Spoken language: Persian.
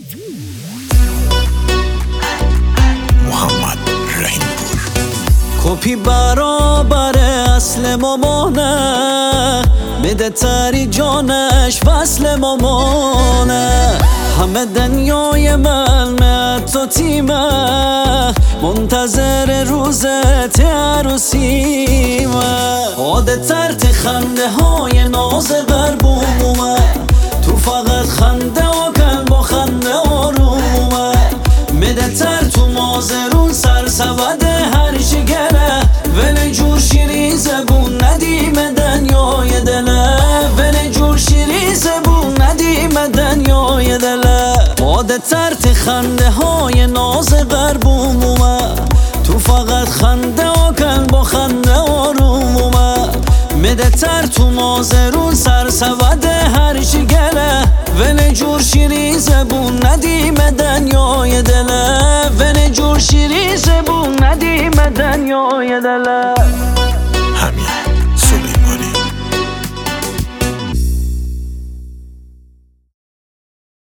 محمد رحیم‌پور. کپی برابر اصل مامانه، بده تری جانش وصل مامانه. همه دنیای من تو تیمه، منتظر روزت عروسیمه. عادت ترت خنده های ناز غربومه، تو فقط خنده و کن با خنده آرومه. بده تر تو مازرون سرسود هر شگره، ول جور شیری زبون ندیم دنیای دله. ول جور شیری زبون ندیم دنیای دله. عادت ترت خنده های ناز غربومه، تو فقط خنده و کن با خنده آرومه. مده تر تو مازرون سرسود هر شگره، ول جور شیری زبون ندیم دنیای دله. ول جور شیری زبون ندیم دنیای دله.